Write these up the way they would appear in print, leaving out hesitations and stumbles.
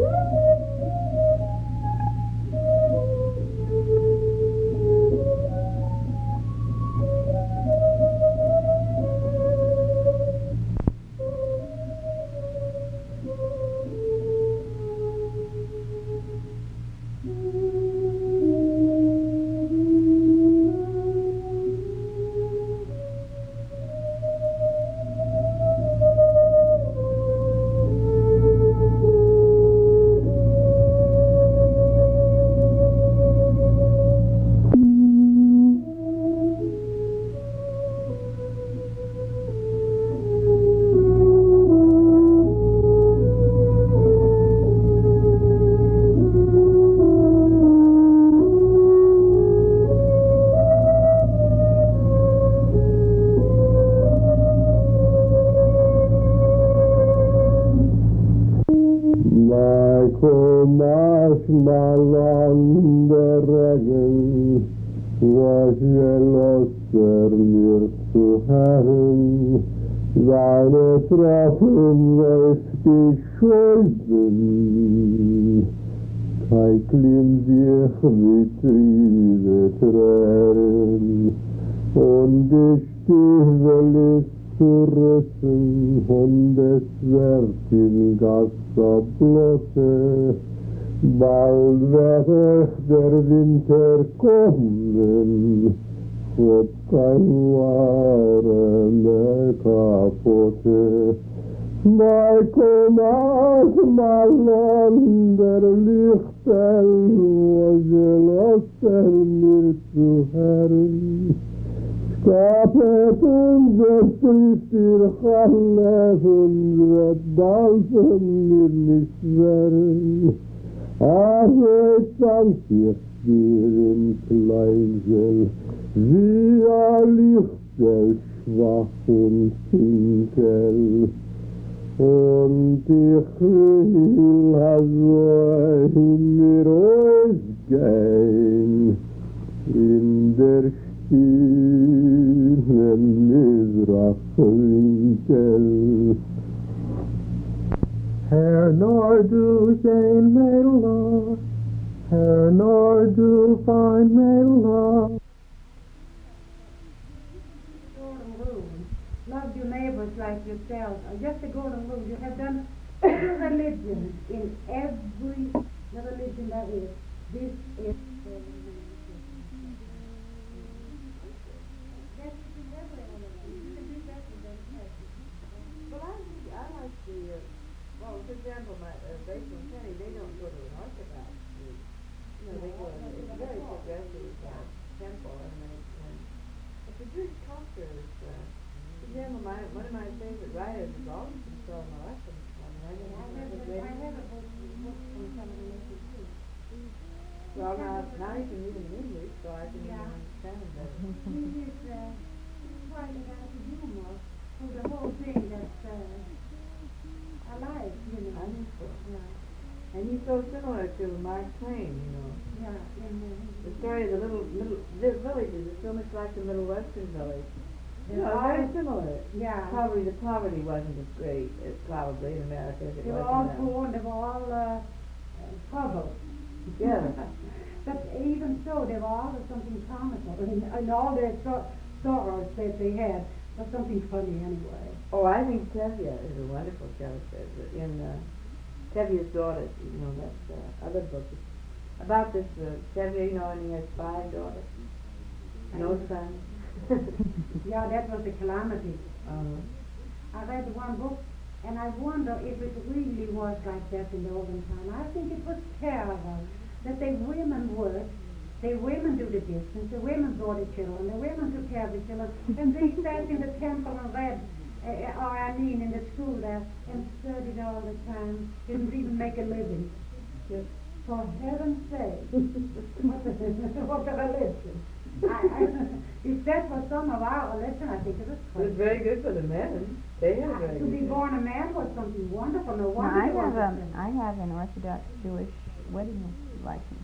Marshmallanderegen was gelosser mir zu Herren, seine Treffen richtig schulden. Kein Klim sich wie Triebe Tränen, und die Stiefel ist zu rissen, und es wird in Gasse bloße. Bald wird der Winter kommen, und kein Ware mehr kaputte. Malcolmas Malander Lichtel, was gelosser mir zu Herren. Skapet unser trifft ihr Chalef, und wird dansen mir nicht werden. Ach, jetzt sank ich dir im Kleinsel, wie ein Lichtel, schwach und finkel. Und ich will also in mir ausgehen, in der stillen Mizrachwinkel. Herr Nordu sein Mädel, Herr Nordu fine Mädel. Love your neighbors like yourself. Just a golden rule. You have done every religion in every religion there is. This is the religion. That's in every religion. You can do that with them. Well, I like the, well, for example, my Rachel and Penny, they don't go to an Orthodox group. You know, they go to a very progressive temple, and it's a Jewish culture. For example, one of my favorite writers is always been Saul Malachim. I have a book from some of the nations too. Well, now you can read them in English, so I can understand them better. He's writing out the humor for the whole thing that's alive, you know. I think so. Yeah. And he's so similar to Mark Twain, you know. Yeah. The story of the little villages is so much like the Middle Western village. They're very similar. Yeah. The poverty wasn't as great as probably in America as it they was were all in poor, they were all troubled. Yeah. But even so, there were always something comical in all their sorrows that they had. Was something funny anyway. Oh, I think Tevye is a wonderful character. In Tevye's Daughters, you know, that's other book. About this Tevye, you know, and he has 5 daughters. No sons. Yeah, that was a calamity. I read one book, and I wonder if it really was like that in the olden time. I think it was terrible that the women worked, the women do the business, the women brought the children, the women took care of the children, and they sat in the temple and read, in the school there, and studied all the time, didn't even make a living. Just, for heaven's sake, what a religion. If that was some of our religion, I think it was crazy. It was very good for the men. They had a very good. To be born a man was something wonderful. No wonder I have an Orthodox Jewish wedding license,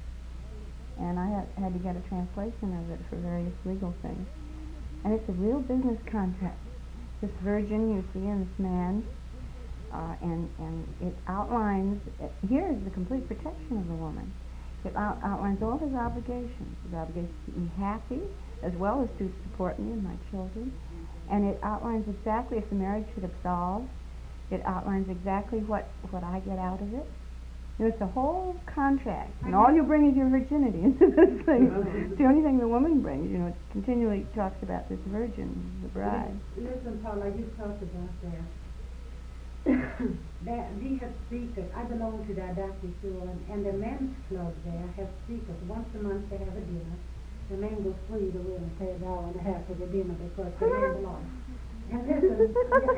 and I had to get a translation of it for various legal things. And it's a real business contract. This virgin you see and this man, and it outlines, here is the complete protection of the woman. It outlines all his obligations to keep me happy, as well as to support me and my children. And it outlines exactly if the marriage should absolve. It outlines exactly what I get out of it. It's a whole contract, and all you bring is your virginity into this thing. It's the only thing the woman brings. It continually talks about this virgin, the bride. Listen, Paula, you talked about that. We have speakers. I belong to the adopted school, and the men's club there have speakers. Once a month they have a dinner. The men go free to win and pay $1.50 for the dinner because the men belong. And listen,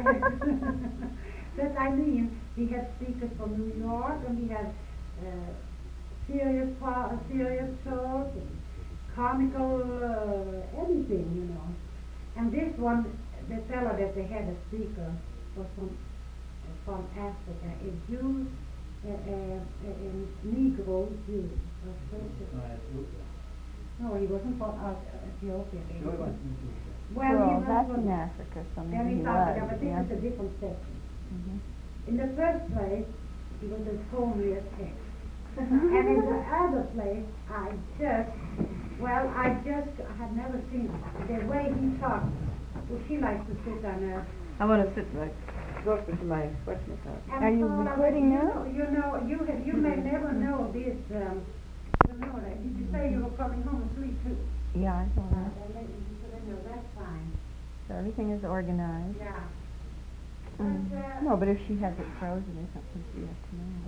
but I mean, we have speakers from New York, and we have serious talk, and comical, anything, And this one, the fellow that they had a speaker was from Africa, a Jew, a Negro Jew. No, he wasn't from Ethiopia. Well, that's in Africa, so maybe he was. But this is a different section. Mm-hmm. In the first place, he was as homely as heck. And in the other place, I had never seen the way he talked. Well, she likes to sit on her. I want to sit right closer to my question. Are you recording now? You may never know this. Did you say you were coming home asleep too? Yeah, I saw that. That's fine. So everything is organized. Yeah. No, but if she has it frozen or something, she has to know.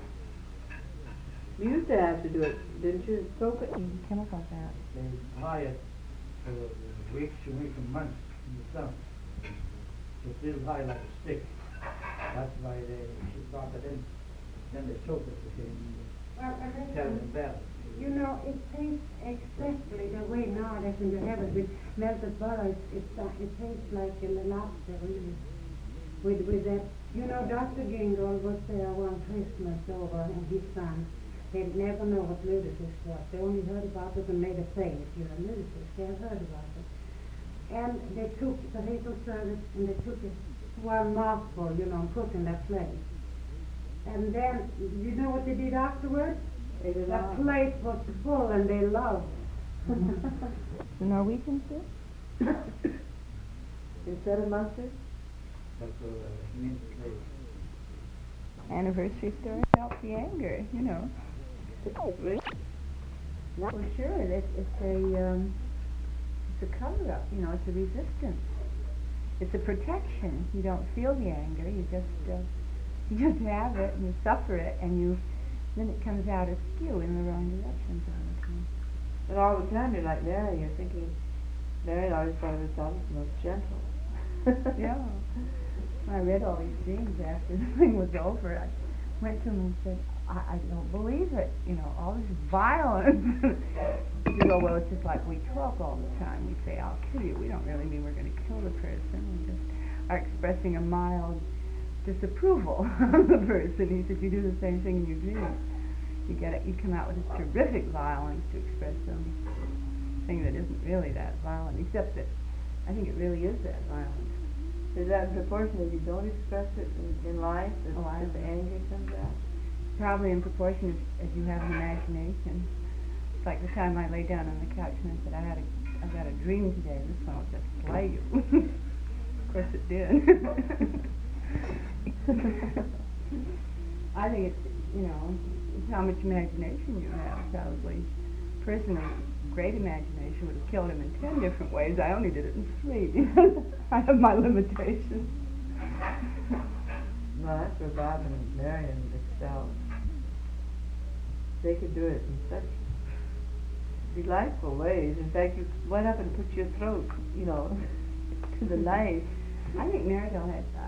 You used to have to do it, didn't you? Soak it? Chemicals out. They dry it for weeks and weeks and months in the sun. It's still dry like a stick. That's why she brought it in. Then they soak it again. Tell them better. It tastes exactly the way nowadays when you have it with melted butter. It tastes like a lobster, really. With that, Dr. Gingle was there one Christmas over, and his son. They never know what lutefisk was. They only heard about it and made a face. You're a lutefisk. They have heard about it. And they took the potato service and they took it one mouthful, and put in that plate. And then, you know what they did afterwards? The plate was full and they loved. The Norwegians did? Instead of mustard? That's what it means to say. Anniversary story about the anger, Well, sure, it's a cover-up, it's a resistance. It's a protection. You don't feel the anger, you just have it and you suffer it, and then it comes out askew in the wrong directions all the time. And all the time you're like Mary, you're thinking, Mary always thought of herself as the most gentle. Yeah. I read all these things after the thing was over. I went to him and said, I don't believe it, all this violence. He go, well, it's just like we talk all the time. We say, I'll kill you. We don't really mean we're going to kill the person. We just are expressing a mild disapproval of the person. He said, you do the same thing in your dreams. You come out with this terrific violence to express something that isn't really that violent, except that I think it really is that violence. Is that in proportion that you don't express it in life, that the anger comes out? Probably in proportion as you have an imagination. It's like the time I lay down on the couch and I said, I got a dream today. This one will just slay you. Of course it did. I think it's how much imagination you have. Probably a person of great imagination would have killed him in 10 different ways. I only did it in 3 because I have my limitations. No, that's where Bob and Marion excelled. They could do it in such delightful ways. In fact, you went up and put your throat, to the knife. I think Marion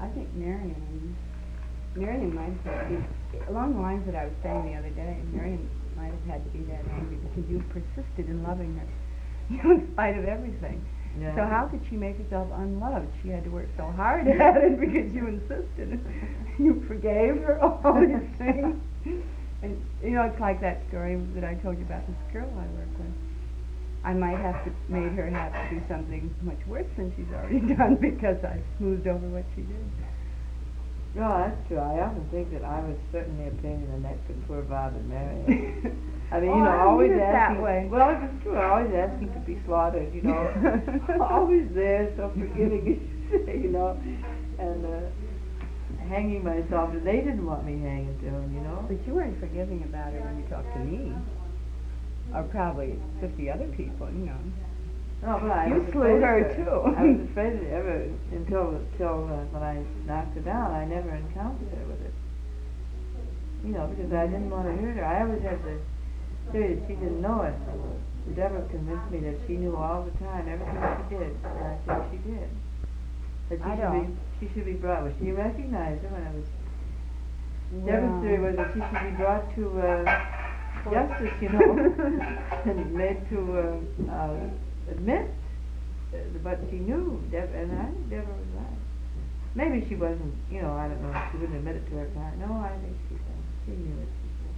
might have been, along the lines that I was saying the other day, Marion might have had to be that angry because you persisted in loving her, in spite of everything. Yeah. So how could she make herself unloved? She had to work so hard at it because you insisted. You forgave her all these things. And, it's like that story that I told you about this girl I work with. I might have made her have to do something much worse than she's already done because I smoothed over what she did. No, that's true. I often think that I was certainly a pain in the neck for poor Bob and Mary. I mean, Oh, I don't always mean it asking. that way. Well, it's true. Always asking to be slaughtered. Always there, so forgiving, and hanging myself. They didn't want me hanging to him. But you weren't forgiving about it when you talked to me. Or probably 50 other people, No, but I You was slew afraid her, of too. I was afraid of it ever until when I knocked her down. I never encountered her with it. Because I didn't want to hurt her. I always had the theory that she didn't know it. Deborah convinced me that she knew all the time, everything she did, and I think she did. That she should be brought. Well, she recognized her when I was. Deborah's theory was that she should be brought to justice, and made to admit what she knew. And I think Deborah was right. Maybe she wasn't, I don't know, she wouldn't admit it to her parents. No, I think she did. She knew it.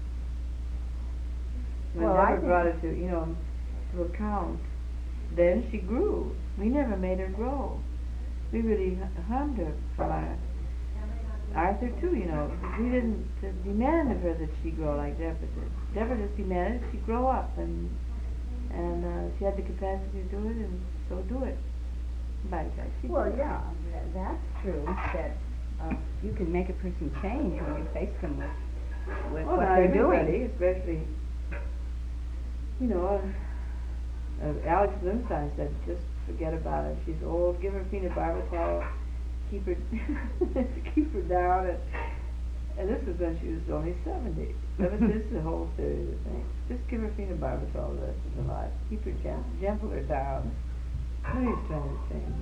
When Deborah brought it to account, then she grew. We never made her grow. We really harmed her from Arthur too, we didn't demand of her that she grow like Deborah did. Deborah just demanded she grow up, and she had the capacity to do it, and so do it. Yeah, that's true. That you can make a person change when you face them with what they're doing. Especially, Alex Blumenstein said, just forget about it. She's old. Give her phenobarbital. Keep her down. And this was when she was only 70. This is the whole theory of the thing. Just give her phenobarbital the rest of her life. Keep her gentle her down. Nobody's trying to change.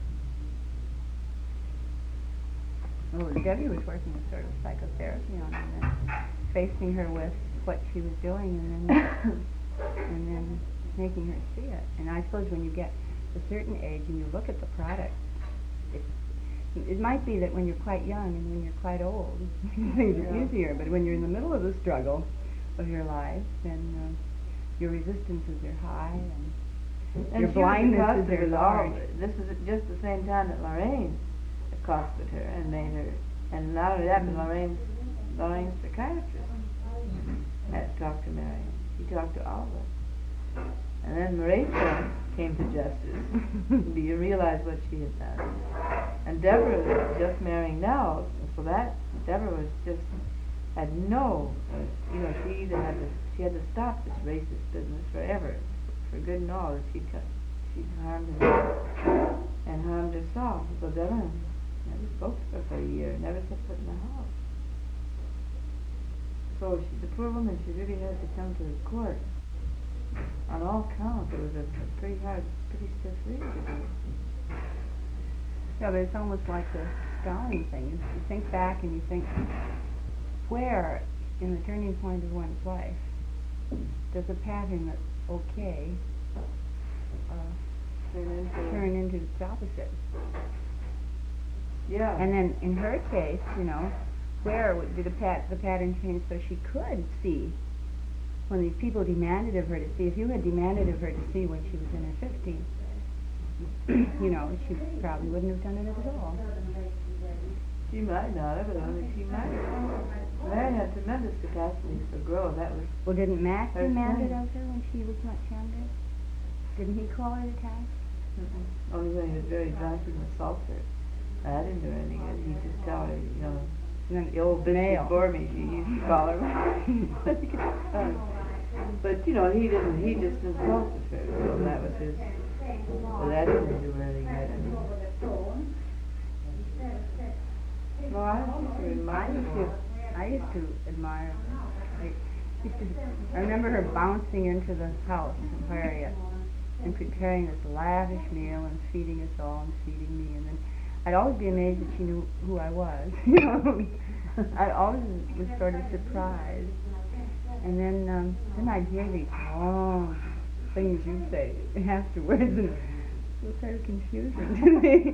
Oh, Debbie was working with sort of psychotherapy on her, then facing her with what she was doing, and then making her see it. And I suppose when you get a certain age and you look at the product, it might be that when you're quite young and when you're quite old, things are easier. But when you're in the middle of the struggle of your life, then your resistances are high and your blindnesses are large. This is at just the same time that Lorraine accosted her and made her, and not only that, but Lorraine's psychiatrist had talked to Mary. He talked to all of us. And then Rachel came to justice. You realize what she had done. And Deborah was just marrying now, so that Deborah was just had no, she had to stop this racist business forever, for good and all. That she'd harmed him and harmed herself. So Deborah never spoke to her for a year, never set foot in the house. So the poor woman, she really had to come to the court. On all counts, it was a pretty hard, pretty stiff read to do. Yeah, but it's almost like the Stalin thing. You think back and you think, where in the turning point of one's life does a pattern that's okay turn into its opposite? Yeah. And then in her case, where did the pattern change so she could see? When these people demanded of her to see, if you had demanded of her to see when she was in her 50s, she probably wouldn't have done it at all. She might not have, but she might have. Mary had tremendous capacities for growth. That was. Well, didn't Mac demand it of her when she was much younger? Didn't he call her to task? Only when he was very drunk and assault her. I didn't do anything. He'd just tell her, the old bitch before me, she used to call her. But he just insulted her, so that was his, well, that didn't do anything good. Well, I used to admire her. I remember her bouncing into the house in Harriet and preparing this lavish meal and feeding us all and feeding me, and then I'd always be amazed that she knew who I was. I always was sort of surprised. And then I'd hear these long things you say afterwards, and it was sort of confusing to me.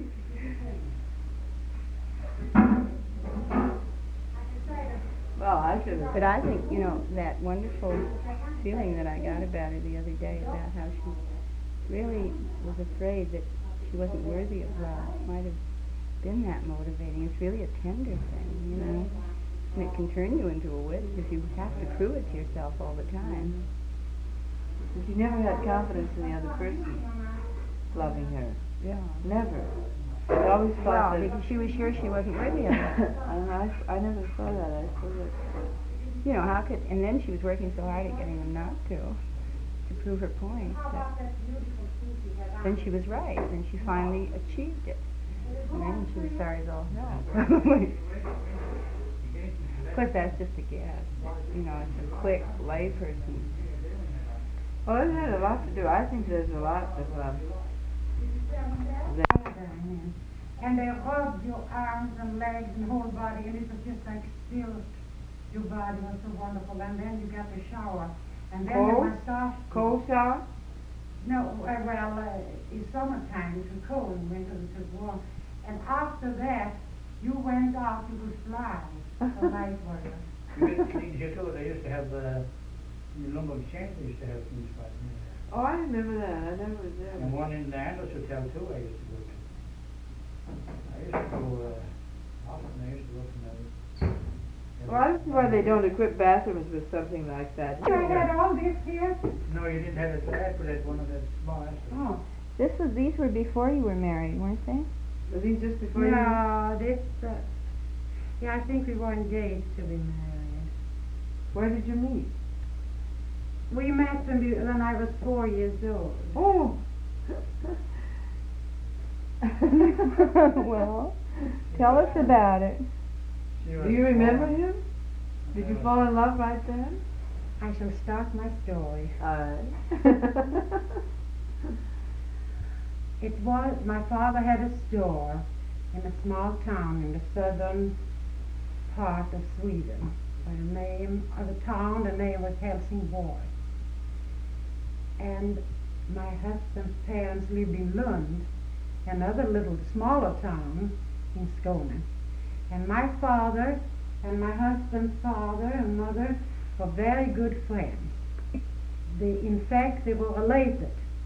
Well, I should have. But I think, that wonderful feeling that I got about her the other day, about how she really was afraid that she wasn't worthy of love, might have been that motivating. It's really a tender thing, you know. And it can turn you into a witch if you have to prove it to yourself all the time. But she never had confidence in the other person loving her. Yeah. Never. She always thought that... because she was sure she wasn't worthy of it. I never saw that. I suppose that's... You know, how could... And then she was working so hard at getting him not to prove her point. Then she was right, and she finally achieved it. And then she was sorry as all hell. Of course, that's just a guess. You know, it's a quick layperson. Well, it had a lot to do. I think there's a lot of... And they rubbed your arms and legs and whole body, and it was just like silk. Your body was so wonderful. And then you got the shower. And then Cold? they massaged you. Cold shower? No, in summertime it was cold, in winter it was warm. And after that, you went out, you would fly. The night warrior. You too, they used to have, in Lumber Exchange, they used to have things like that. Oh, I remember that. I never was there. And one in the Andros Hotel too, I used to go to. I used to go, often I used to go from there. Well, I don't see why they don't equip bathrooms with something like that. I had all this here. No, you didn't have it for that, but at one of the small Oh. These were before you were married, weren't they? Were these just before you... No, yeah, I think we were engaged to be married. Where did you meet? We met when I was 4 years old. Oh! Well, tell us about it. Do you remember him? Did you fall in love right then? I shall start my story. It was, my father had a store in a small town in the southern part of Sweden. The name of the town, the name was Helsingborg. And my husband's parents lived in Lund, another little smaller town in Skåne. And my father and my husband's father and mother were very good friends. In fact, they were related.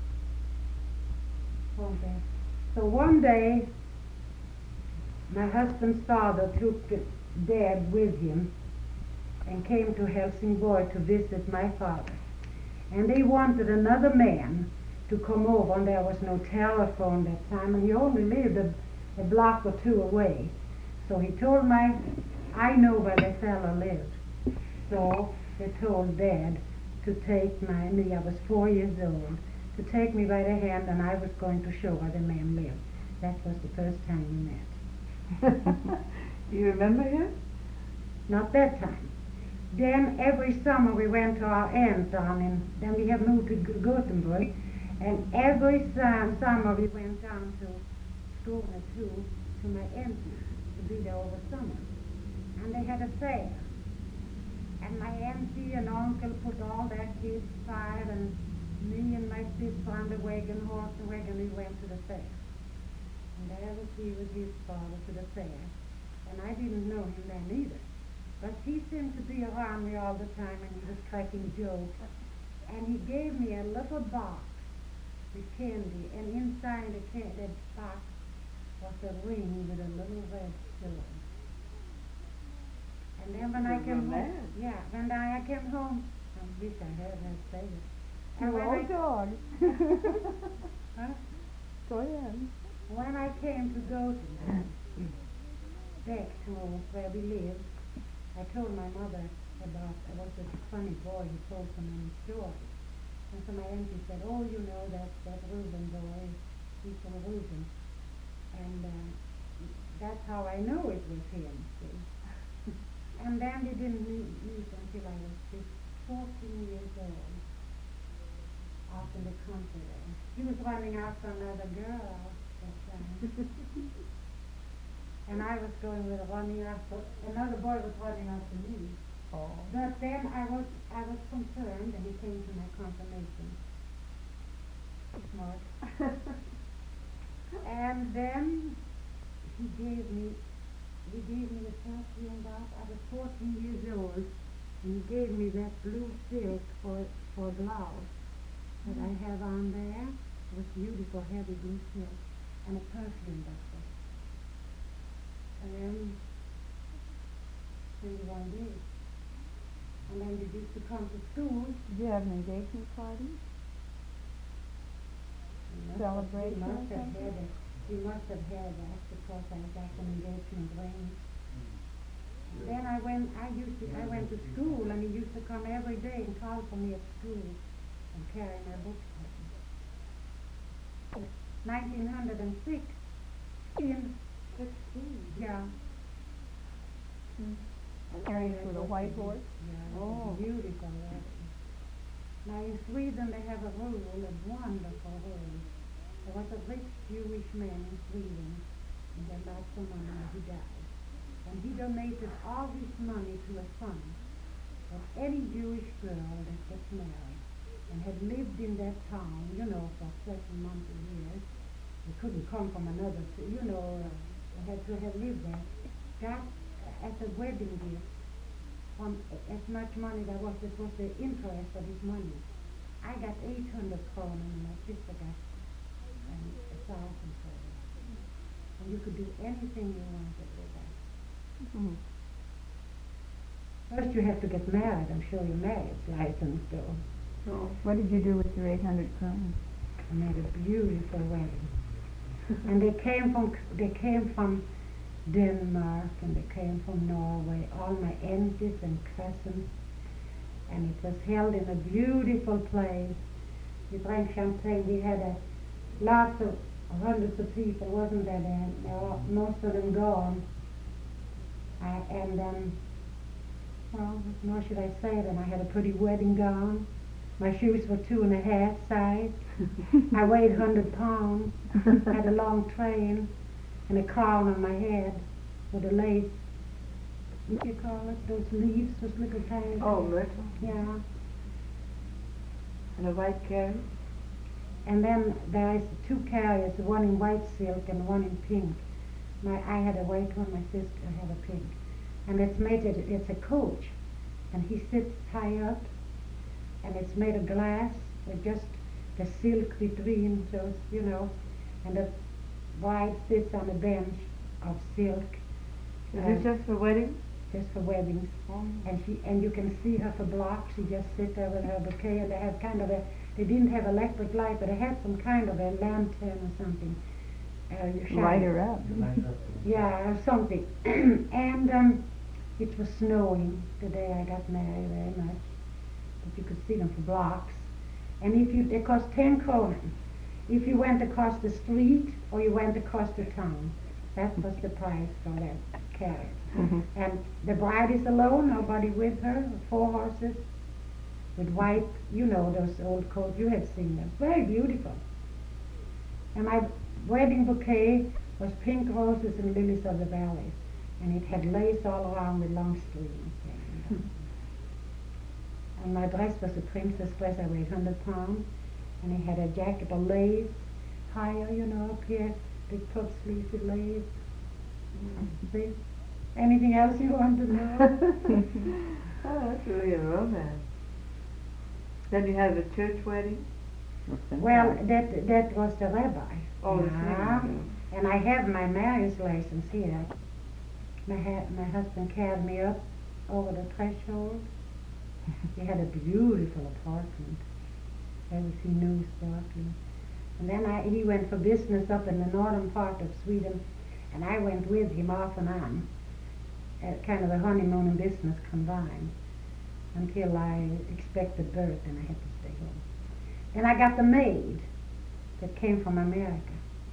Okay. So one day, my husband's father took Dad with him and came to Helsingborg to visit my father. And they wanted another man to come over, and there was no telephone that time, and he only lived a block or two away. So he told I know where the fellow lived. So they told Dad to take me, I was 4 years old, to take me by the hand, and I was going to show where the man lived. That was the first time we met. Do you remember him? Not that time. Then every summer we went to our aunt down then we have moved to Gothenburg, and every summer we went down to Skåne too, to my aunt to be there over summer. And they had a fair. And my auntie and uncle put all their kids aside, and me and my sister on the horse wagon, we went to the fair. And there was he with his father to the fair. And I didn't know him then either. But he seemed to be around me all the time, and he was cracking jokes. And he gave me a little box with candy, and inside the box was a ring with a little red stone. And then when I came home, when I came home, I wish I had that say it. And dog. Huh? Go ahead. When I came to Gothenburg, back to where we lived, I told my mother about there was a funny boy who told so many stories. And so my auntie said, oh, you know, that Reuben boy, he's from Reuben. And that's how I know it was him, see. And then we didn't meet until I was 14 years old, out in the country there. He was running after another girl that time. And I was running after, another boy was running after me. Oh. But then I was confirmed, and he came to my confirmation. Smart. And then he gave me the perfume bath. I was 14 years old, and he gave me that blue silk for a blouse that I have on there. It was beautiful, heavy blue silk, and a perfume bottle. am 21 years. And then they used to come to school. Did you have an engagement party? Celebration or something? We must have had that because I got an engagement ring. Then I went to school, and he used to come every day and call for me at school and carry my books with me. 1906. 16. Yeah. Carried with a white horse? Yeah, Oh. beautiful. Now in Sweden they have a rule, a wonderful rule. There was a rich Jewish man in Sweden, and he had lots of money, and he died. And he donated all his money to a fund that any Jewish girl that gets married and had lived in that town, for a certain month a year, they couldn't come from another, they had to have lived there, got as a wedding gift from as much money it was the interest of his money. I got 800 kroner and my sister got 1,000 kroner. And you could do anything you wanted with that. Mm-hmm. First you have to get married and show your marriage license though. Oh. What did you do with your 800 kroner? I made a beautiful wedding. And they came from Denmark, and they came from Norway, all my aunties and cousins, and it was held in a beautiful place. We drank champagne. We had lots of hundreds of people, wasn't there then? Most of them gone. Well, what more should I say then? I had a pretty wedding gown. My shoes were 2.5 size. I weighed 100 pounds, had a long train, and a crown on my head with a lace. What do you call it? Those leaves, those little tiny. Oh, myrtle. Yeah. And a white carriage? And then there is 2 carriers, one in white silk and one in pink. I had a white one, my sister had a pink. And it's a coach. And he sits high up, and it's made of glass with just the silk between those, and the bride sits on a bench of silk. Is it just for weddings? Just for weddings. Oh. And you can see her for blocks. She just sits there with her bouquet, and they have they didn't have electric light, but they had some kind of a lantern or something. Light her up. Yeah, or something. And it was snowing the day I got married very much, but you could see them for blocks. And they cost 10 kroner. If you went across the street or you went across the town, that was the price for that carriage. Mm-hmm. And the bride is alone, nobody with her, 4 horses with white, those old coats, you had seen them, very beautiful. And my wedding bouquet was pink roses and lilies of the valley, and it had lace all around with long sleeves. And my dress was a princess dress. I weighed 100 pounds, and it had a jacket of lace, higher, up here, big puff sleeves with lace. See? Anything else you want to know? Oh, that's really a romance. Then you had a church wedding? Well, that was the rabbi. Oh, the Yeah. singing. And I have my marriage license here. My husband carried me up over the threshold. He had a beautiful apartment. Everything new, sparkling. And then he went for business up in the northern part of Sweden, and I went with him off and on, kind of a honeymoon and business combined, until I expected birth, and I had to stay home. Then I got the maid that came from America.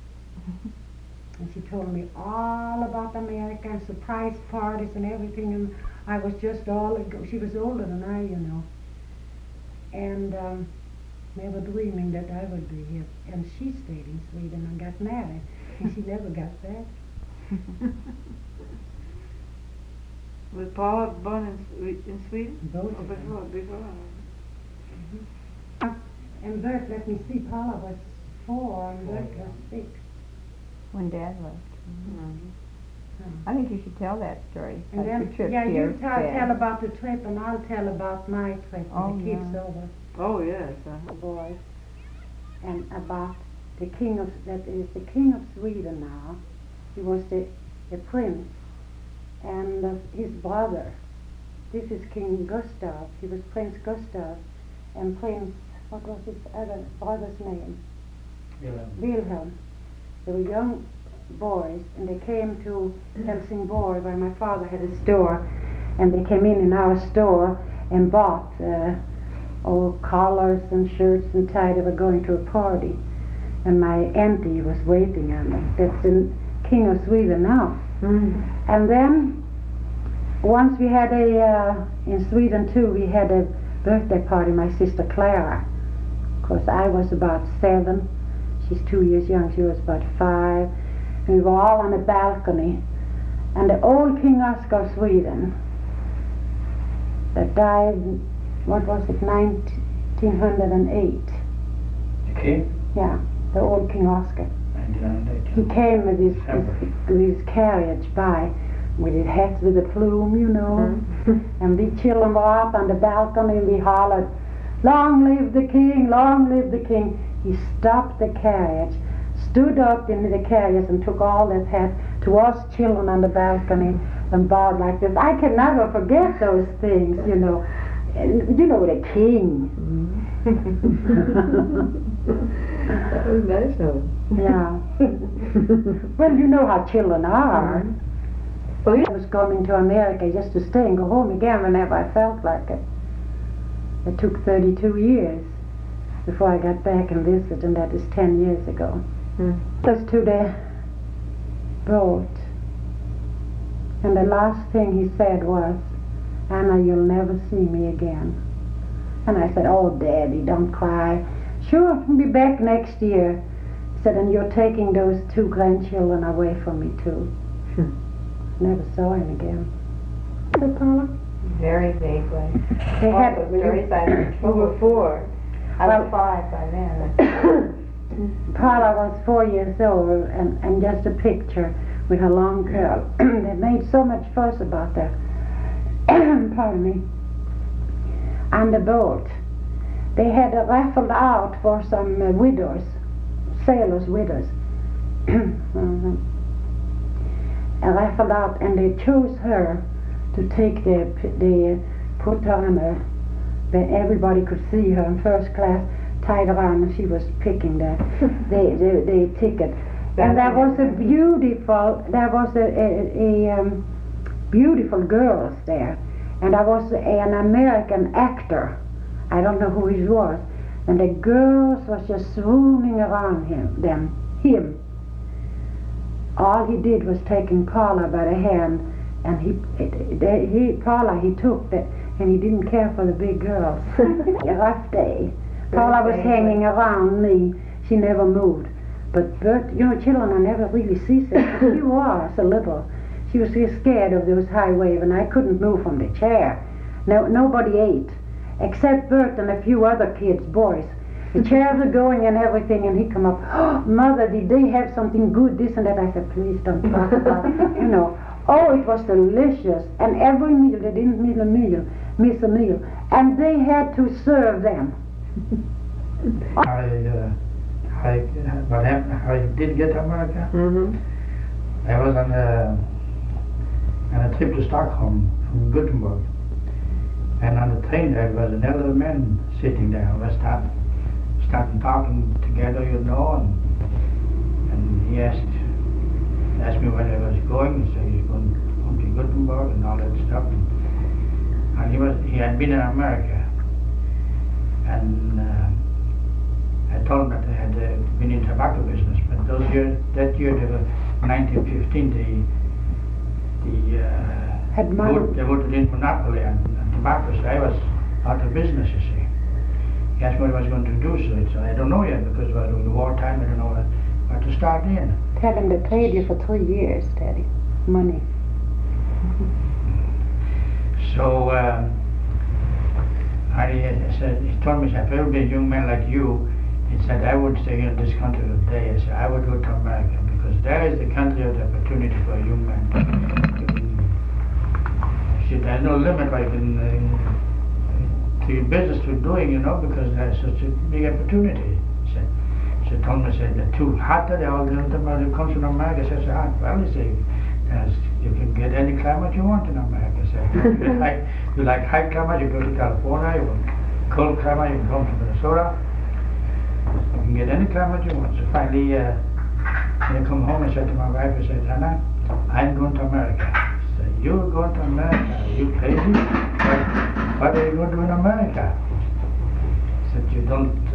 And she told me all about America and surprise parties and everything, and I was just she was older than I, and never dreaming that I would be here. And she stayed in Sweden and got married, and she never got back. Was Paula born in Sweden? Both Oh, of them. before. And Bert, let me see, Paula was 4 and Bert was 6. When Dad left. Mm-hmm. I think you should tell that story. And That's then, your trip yeah, here, you tell about the trip, and I'll tell about my trip Oh, with the kids yeah. over, Oh, yes. the boys, and about the king of Sweden now. He was the a prince, and his brother. This is King Gustav. He was Prince Gustav, and Prince, what was his other brother's name? Wilhelm. They were young boys, and they came to Helsingborg, where my father had a store, and they came in our store and bought old collars and shirts and ties. They were going to a party, and my auntie was waiting on them. That's the King of Sweden now. And then once we had in Sweden too, we had a birthday party, my sister Clara. Of course, I was about 7. She's 2 years young. She was about 5. And we were all on a balcony. And the old King Oscar of Sweden, that died, what was it, 1908. The king? Yeah, the old King Oscar. 1908. He came with his carriage by, with his hat with a plume, you know. And we children were up on the balcony and we hollered, "Long live the king, long live the king." He stopped the carriage, stood up in the carriage and took all his hat to us children on the balcony and bowed like this. I can never forget those things, you know. And, you know, the king. That was nice of him. Yeah. Well, you know how children are. Oh, yeah. I was coming to America just to stay and go home again whenever I felt like it. It took 32 years before I got back and visited, and that is 10 years ago. Goes to the boat, and the last thing he said was, "Anna, you'll never see me again." And I said, "Oh, Daddy, don't cry. Sure, I'll be back next year." He said, "And you're taking those 2 grandchildren away from me too." Never saw him again. Said Paula? Very vaguely. They had very silent. Over 4. I was 5 by then. Paula was 4 years old, and just a picture with her long curl. They made so much fuss about that. Pardon me. On the boat, they had raffled out for some widows, sailors' widows. Raffled out, and they chose her to take they put her on that everybody could see her in first class, tied around, and she was picking the ticket. And there was a beautiful girls there, and there was an American actor. I don't know who he was, and the girls was just swooning around him. All he did was taking Paula by the hand, and he took that, and he didn't care for the big girls. A rough day. Paula was hanging around me. She never moved. But Bert, you know, children are never really seasick. She was a little. She was scared of those high waves, and I couldn't move from the chair. No, nobody ate, except Bert and a few other kids, boys. The chairs were going and everything, and he'd come up, "Oh, Mother, did they have something good, this and that?" I said, "Please don't talk about it." You know. Oh, it was delicious. And every meal, they didn't miss a meal. And they had to serve them. What happened, how I did get to America? I was on a trip to Stockholm from Gothenburg. And on the train there was an elderly man sitting there. We started talking together, you know, and he asked me where I was going. He said he was going home to Gothenburg and all that stuff. And he had been in America. And I told him that I had been in tobacco business. But that year, 1915, they voted in monopoly on tobacco, so I was out of business, you see. He asked me what I was going to do, so I said, I don't know yet, because it was in the wartime, I don't know what to start in. Tell him they paid you for 3 years, Daddy. Money. So I said, he told me, if I ever be a young man like you, he said, I would stay in this country today. I said, I would go to America, because there is the country of the opportunity for a young man. There's no limit like to your business to doing, you know, because there's such a big opportunity. She told me, said, they're too hot, they all the comes from America, says hot. Well, he said, As you can get any climate you want in America. So you like high climate, you go to California. You want cold climate, you can come to Minnesota. You can get any climate you want. So finally, when I come home, I said to my wife, I said, Anna, I'm going to America. She said, you're going to America? Are you crazy? What are you going to do in America? I said, you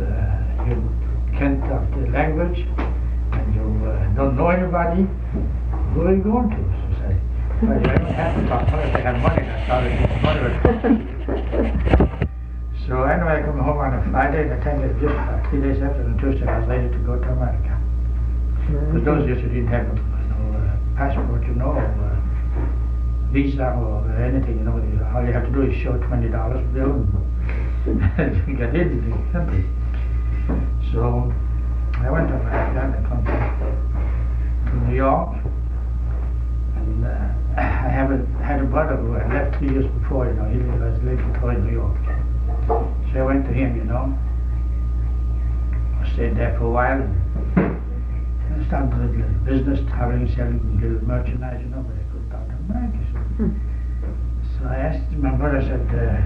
can't talk the language, and you don't know anybody. Where are you going to? She said, well, you don't have to talk to her. If I had money, I thought I'd need money. So anyway, I come home on a Friday, and I think it's just 3 days after the Tuesday, I was ready to go to America. Because those years you didn't have passport, or visa or anything, all you have to do is show $20 bill and you get in the country. So I went to America and I come to New York, and I had a brother who had left 3 years before, he was living in New York. So I went to him, I stayed there for a while. I started a little business, traveling, selling little merchandise, but I couldn't talk to America. So I asked my brother, I said,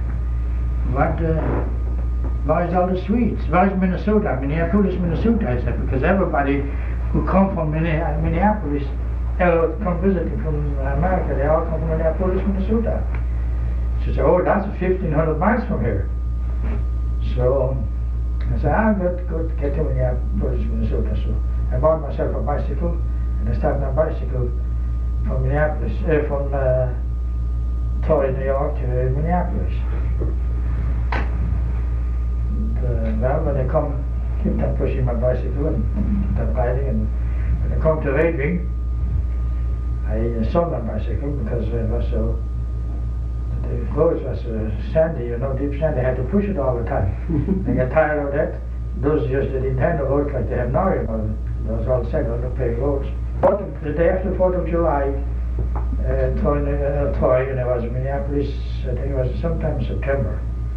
where is all the sweets? Where is Minnesota? Minneapolis, Minnesota, I said, because everybody who come from Minneapolis, come visiting from America, they all come from Minneapolis, Minnesota. She said, oh, that's 1,500 miles from here. So I said, I'm good to get to Minneapolis, Minnesota. So I bought myself a bicycle, and I started my bicycle from Minneapolis, from Torrey, New York to Minneapolis. And, well, when I kept on pushing my bicycle and kept on riding, and when I come to Red Wing, I sold my bicycle because it was so. The roads was sandy, deep sandy. I had to push it all the time. I got tired of that. Those years they didn't have the roads like they have now, There was all set on the paved roads. The day after 4th of July, Troy, and it was Minneapolis, I think it was sometime in September.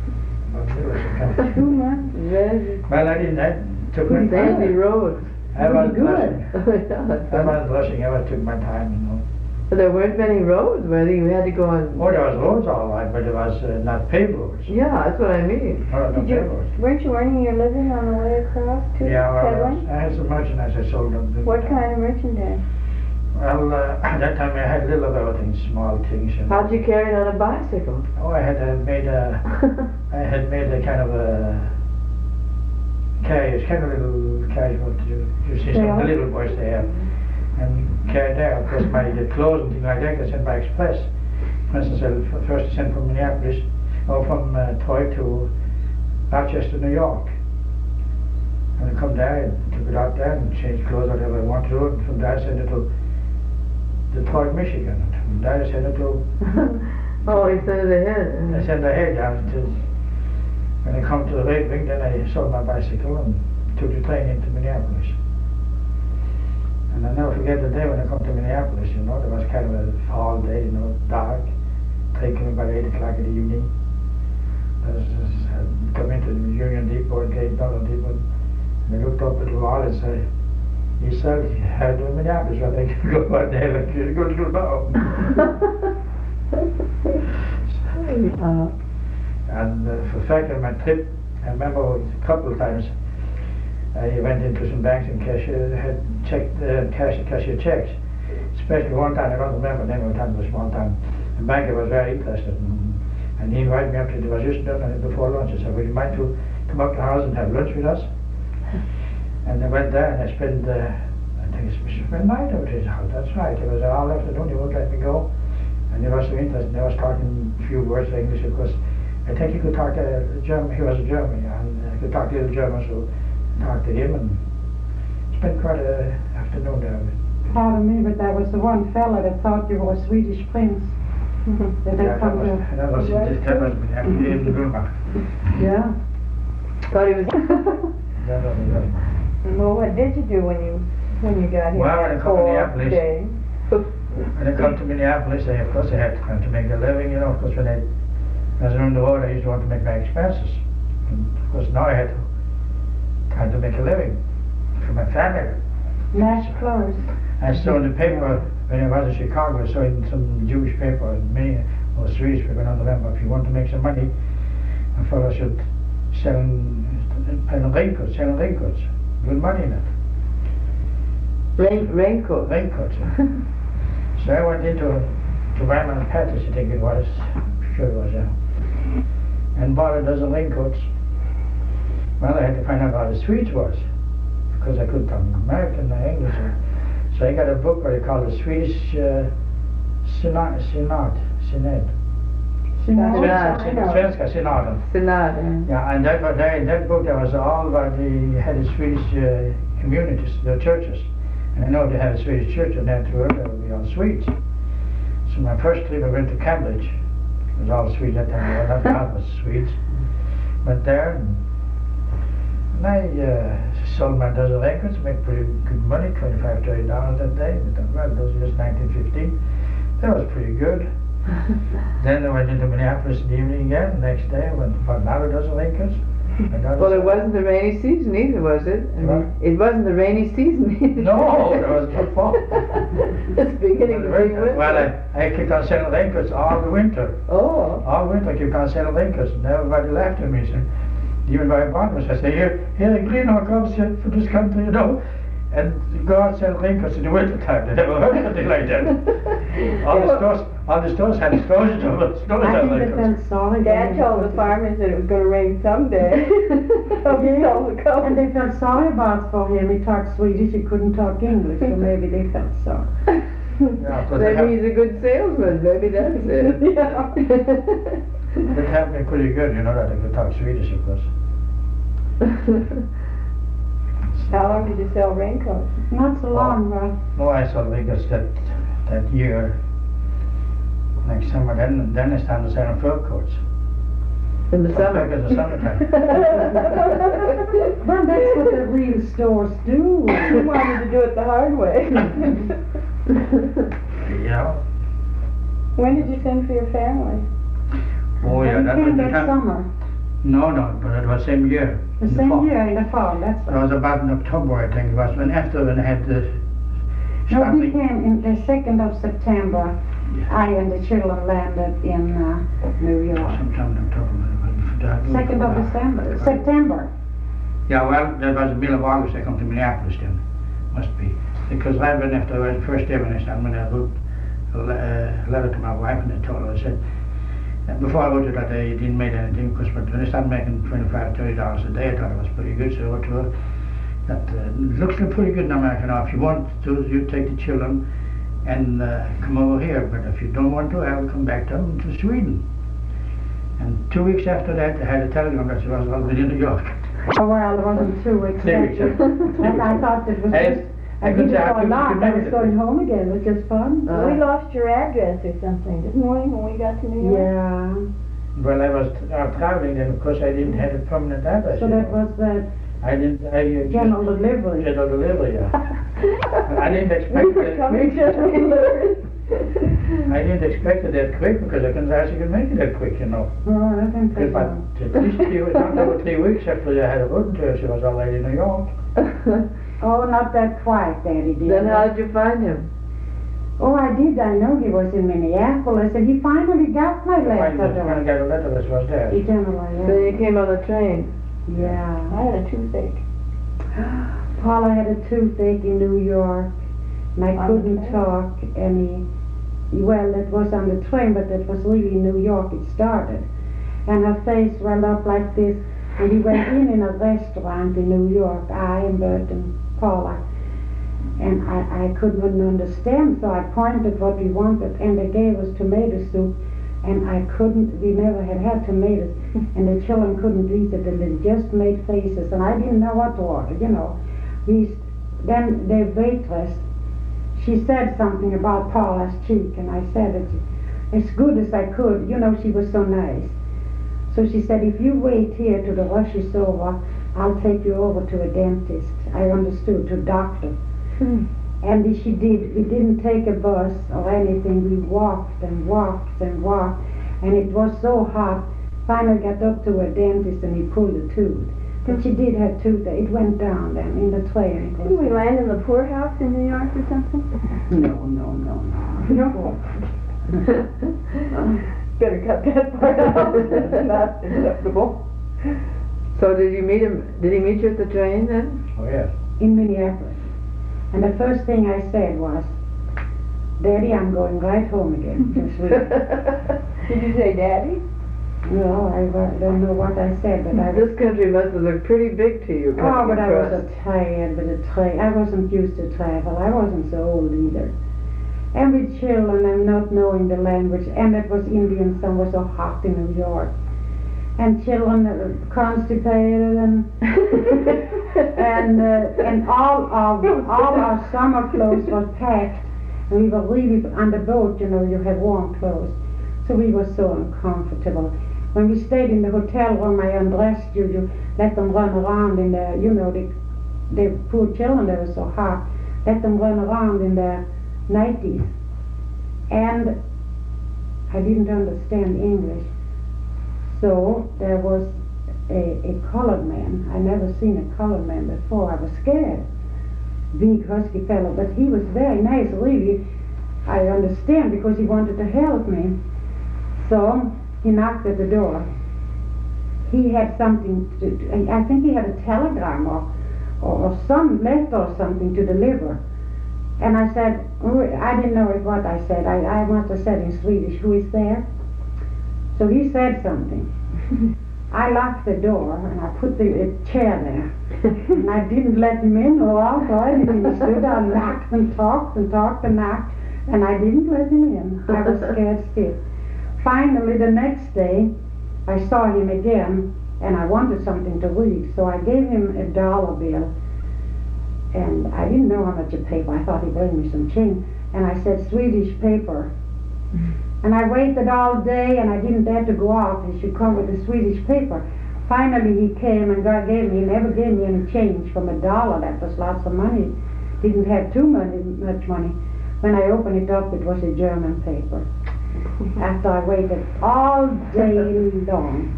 Well, I took my time. Sandy roads. I wasn't Good. rushing, I took my time, But there weren't many roads where you had to go on. Oh, there was roads all right, but it was not paved roads. Yeah, that's what I mean. No paved roads. Weren't you earning your living on the way across to Yeah, well, peddling? I had some merchandise I sold them. What kind of merchandise? Well, at that time I had little of everything, small things. How'd you carry it on a bicycle? Oh, I had made a kind of a carriage, kind of little carriage, what you see some of the little boys they have. And carried there, of course, my clothes and things like that I sent by express. For instance, I first sent from Minneapolis, or from Troy to Rochester, New York. And I come there and took it out there and changed clothes, whatever I wanted to do. And from there I sent it to Detroit, Michigan. And from there I sent it to... Oh, you sent it ahead. I sent it ahead down to... When I come to the Red Wing, then I sold my bicycle and took the train into Minneapolis. And I'll never forget the day when I come to Minneapolis, there was kind of a fall day, dark, train coming about 8 o'clock in the evening. I come into the Union Depot and came down the depot, and I looked up at the wall and said, he said, head to Minneapolis, I think you go out there like you're going to go now. And for the fact of my trip, I remember a couple of times, I went into some banks and had checked cashier checks. Especially one time, I don't remember the name of the time, it was one time. The banker was very interested, and he invited me up to, it was just done before lunch. I said, would you mind to come up to the house and have lunch with us? And I went there and I spent, I think it's a night over at his house, that's right. It was all afternoon, he wouldn't let me go. And he was so interested, I was talking a few words of English, of course. I think he could talk German, he was a German, and I could talk a little German, so talked to him and spent quite an afternoon there. Pardon me, but that was the one fella that thought you were a Swedish prince. That Yeah, that was in Burma. Yeah. Thought he was. Well, what did you do when you got here? Well, when I come to Minneapolis, day? when I come to Minneapolis, of course I had to make a living, of course when I was on the road I used to want to make my expenses. And of course now I had to make a living for my family. Match clothes. I sold the paper when I was in Chicago, I saw in some Jewish paper in May or 3 weeks ago, November, if you want to make some money, a fellow should selling raincoats, good money in it. Raincoat. Raincoats. Yeah. So I went into Wyman and Pattis, I think it was, sure it was, yeah, and bought a dozen raincoats. Well, I had to find out how the Swedes was, because I couldn't talk American or English. So I got a book where they call it Swedish Synod. Svenska Synoden. Yeah, and in that book there was all about the had the Swedish communities, the churches. And I know they had a Swedish church, and then through it there would be all Swedes. So my first trip I went to Cambridge. It was all Swedes at that time, not all was Swedes. Went there, and I sold my dozen records, made pretty good money, $25-30 that day. Well, those were just 1915. That was pretty good. Then I went into Minneapolis in the evening again. The next day I went and bought another dozen records. Well, it wasn't the rainy season either, was it? It wasn't the rainy season either. No, it was the fall. It's beginning to be winter. Well, I kept on selling raincoats all the winter. Oh. All winter I kept on selling raincoats, and everybody laughed at me. So, even by Barnabas, I said, here Greenhawk comes here for this country, you know, and go out and sell raincoats in the winter time. They never heard anything like that. All the stores had exposure to it. I think they felt sorry. Dad told the farmers that it was going to rain someday. So he told them And they felt sorry about for him. He talked Swedish, he couldn't talk English, so maybe they felt sorry. Yeah, maybe he's a good salesman, maybe that's it. Yeah. It helped me pretty good, you know, that I could talk Swedish, of course. How long did you sell raincoats? Not so long, No, I sold raincoats that year. Next summer, then I started selling fur coats. In the summer? Because the summertime. Well, that's what the real stores do. You wanted to do it the hard way. Yeah. When did you send for your family? Oh yeah, that was the that time. summer. No, but it was same year. The in the same fall. year in the fall, that's It right. was about in October, I think it was, when I had the No, we starting. came in the 2nd of September. I and the children landed in New York. Sometime in October. 2nd of December. September. Yeah, well, that was the middle of August I come to Minneapolis then. Must be. Because I went after the first day when I wrote a letter to my wife and I told her, I said, before I wrote it that I didn't make anything, because when I started making $25-30 a day, I thought it was pretty good, so I wrote to her that it looks pretty good in America now. If you want to, you take the children and come over here, but if you don't want to, I'll come back to Sweden. And 2 weeks after that, I had a telegram that she was already in New York. Oh, well, it wasn't 2 weeks. 3 weeks. And I thought it was just, I didn't go a lot. I was going home again, it was just fun. We lost your address or something, didn't we, when we got to New York? Yeah. Well, I was traveling then, of course I didn't have a permanent address. So that was the general delivery. General delivery, yeah. I didn't expect it that quick. I didn't expect it that quick because I couldn't actually could make it that quick, you know. Oh, I think that's But at least not over 3 weeks after I had a written to her, she was already in New York. Oh, not that quiet, Daddy dear. Then how did you find him? Oh, I did. I know he was in Minneapolis, and he finally got my Finally letter. got a letter that was there. He generally, So you came on the train. yeah. I had a toothache. Paula had a toothache in New York, and I On the couldn't train? talk any. Well, it was on the train, but it was really New York it started. And her face swelled up like this, and we went in a restaurant in New York, I and Bert and Paula. And I couldn't understand, so I pointed what we wanted, and they gave us tomato soup, and we never had tomatoes, and the children couldn't eat it, and they just made faces, and I didn't know what to order, you know. Then the waitress, she said something about Paula's cheek, and I said it as good as I could, you know, she was so nice. So she said, if you wait here till the rush is over, I'll take you over to a dentist. I understood, to a doctor. And she did. We didn't take a bus or anything. We walked and walked and walked. And it was so hot. Finally got up to a dentist and he pulled a tooth. But she did have tooth. It went down then in the train. Didn't we land in the poorhouse in New York or something? No. No. Better cut that part out. That's not acceptable. So did you meet him? Did he meet you at the train then? Oh, yes. In Minneapolis. And the first thing I said was, Daddy, I'm going right home again to Sweden. Did you say Daddy? No, I don't know what I said, but I was... This country must have looked pretty big to you. Oh, but I was across. so tired with the train. I wasn't used to travel. I wasn't so old either. And with children and not knowing the language, and it was Indian summer, so hot in New York. And children constipated and and all our summer clothes were packed. And we were really on the boat, you know, you have warm clothes. So we were so uncomfortable. When we stayed in the hotel room, I undressed you, you let them run around in there, you know, the poor children, they were so hot, let them run around in their nighties. And I didn't understand English. So there was a colored man. I never seen a colored man before. I was scared. Big husky fellow, but he was very nice, really. I understand because he wanted to help me. So he knocked at the door. He had something to, I think he had a telegram or some letter or something to deliver. And I said, I didn't know what I said. I must have said in Swedish, who is there? So he said something. I locked the door and I put the chair there. And I didn't let him in or out or anything. He stood there and knocked and talked and knocked. And I didn't let him in. I was scared stiff. Finally, the next day, I saw him again, and I wanted something to read, so I gave him $1 bill, and I didn't know how much of paper. I thought he'd bring me some change, and I said, Swedish paper. And I waited all day, and I didn't dare to go out. He should come with the Swedish paper. Finally, he came and he never gave me any change from $1. That was lots of money. Didn't have much money. When I opened it up, it was a German paper. After I waited all day long.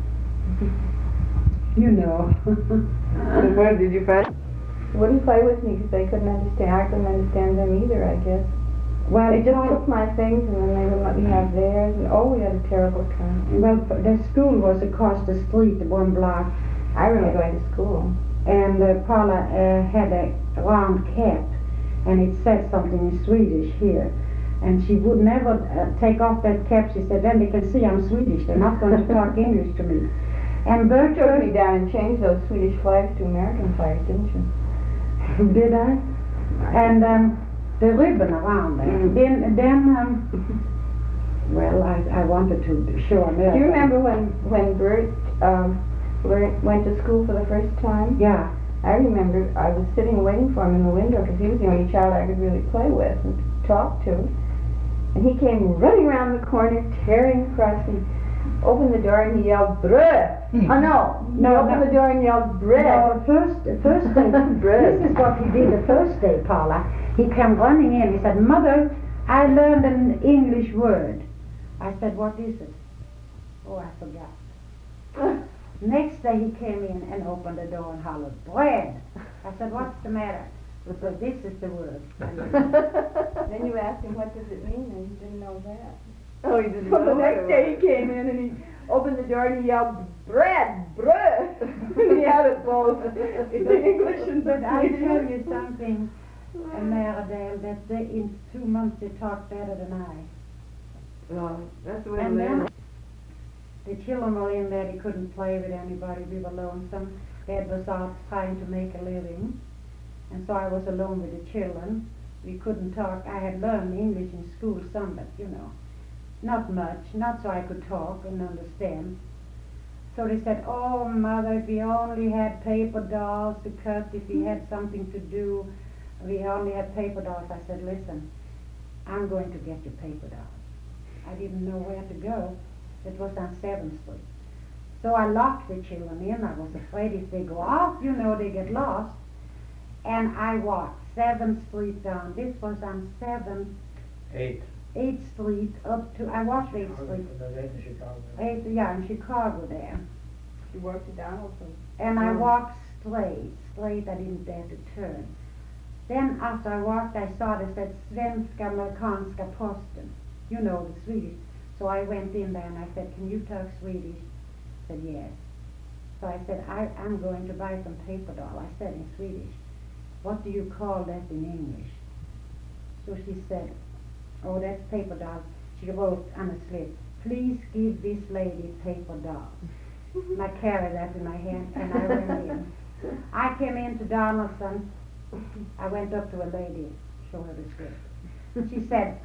You know. And where did you find? Wouldn't play with me because they couldn't understand. I couldn't understand them either, I guess. Well, They just took my things and then they wouldn't let me have theirs. And we had a terrible time. well, the school was across the street, 1 block. I remember going to school. And Paula had a round cap, and it said something in Swedish here. And she would never take off that cap. She said, then they can see I'm Swedish. They're not going to talk English to me. And Bert took me down and changed those Swedish flags to American flags, didn't you? Did I? And the ribbon around there. Well, I wanted to show America. Do you remember when Bert went to school for the first time? Yeah. I remember I was sitting waiting for him in the window because he was the only child I could really play with and talk to. And he came running around the corner, tearing across me, opened the door and he yelled, "Bröd!" Oh no! He opened the door and yelled, "Bread!" No, first day, Bread. this is what he did the first day, Paula. He came running in. He said, Mother, I learned an English word. I said, what is it? Oh, I forgot. Next day he came in and opened the door and hollered, bread. I said, what's the matter? He said, this is the word. Then you asked him, what does it mean? And he didn't know that. Oh, he didn't So know the what next it day was. he came in and he opened the door and he yelled, "Bread! Bread!" He had it both. It's in English and But I Swedish. tell you something, Maradale, that in 2 months they talk better than I. Well, that's the way And they then are. the children were in there, they couldn't play with anybody, we were lonesome. Dad was out trying to make a living, and so I was alone with the children. We couldn't talk. I had learned English in school some, but you know, not much, not so I could talk and understand. So they said, oh Mother, if we only had paper dolls to cut, if we had something to do, we only had paper dolls. I said, listen, I'm going to get you paper dolls. I didn't know where to go. It was on 7th Street. So I locked the children in. I was afraid if they go out, you know, they get lost. And I walked 7th Street down. This was on 8th Street up to, I walked 8th Street. In Chicago. 8th, yeah, in Chicago there. You worked at Donaldson's. And I walked straight. I didn't dare to turn. Then after I walked, I saw that said Svenska Amerikanska Posten. You know, the Swedish. So I went in there and I said, can you talk Swedish? She said, yes. So I said, I'm going to buy some paper doll. I said in Swedish, what do you call that in English? So she said, oh, that's paper doll. She wrote on a slip, please give this lady paper doll. And I carried that in my hand and I went in. I came into Donaldson. I went up to a lady, show her the script. She said,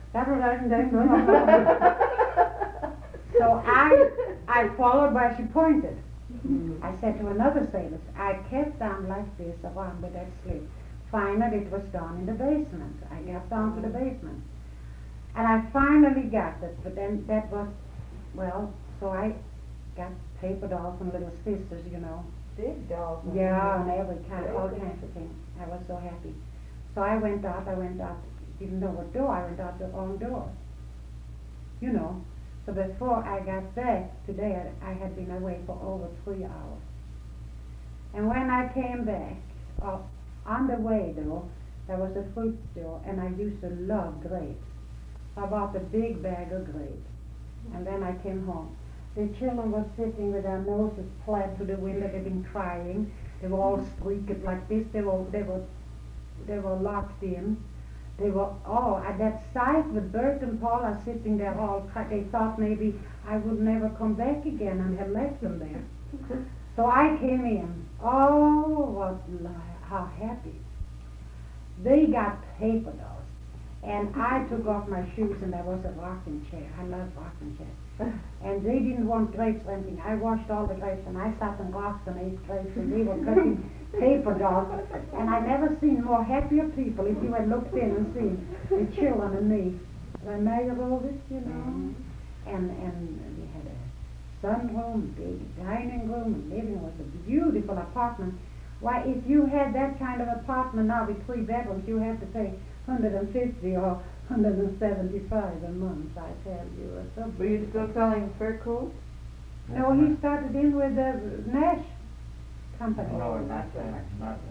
so I followed where she pointed. I said to another sailor, I kept on like this around with that slip. Finally, it was down in the basement. I got down to the basement. And I finally got it, but then that was, well, so I got paper dolls and little sisters, you know. Big dolls. Yeah, and every kind, all kinds of things. I was so happy. So I went out, didn't know what door, I went out the wrong door. You know. So before I got back today, I had been away for over 3 hours. And when I came back, on the way though, there was a fruit store, and I used to love grapes. I bought a big bag of grapes, and then I came home. The children were sitting with their noses flat to the window. They'd been crying. They were all streaked like this. They were locked in. They were at that sight with Bert and Paula sitting there all crying. They thought maybe I would never come back again and had left them there. So I came in. Oh, how happy. They got paper dolls. And I took off my shoes and there was a rocking chair. I love rocking chairs. And they didn't want grapes or anything. I washed all the grapes and I sat and rocked and ate grapes and they were cutting paper dolls. And I never seen more happier people if you had looked in and seen the children and me. The mayor of it, you know. And we had a sunroom, big dining room, and living room. It was a beautiful apartment. Why, if you had that kind of apartment now with 3 bedrooms, you had to pay $150 or $175 a month, I tell you. So were you still selling fur coats? No, he started in with the Nash company. No, not that.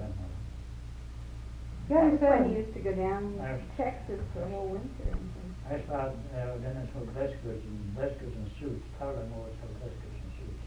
Yeah, That's when he used to go down I- to Texas for the whole winter. And things. I thought then I sold dress goods and suits. Paula always sold dress goods and suits.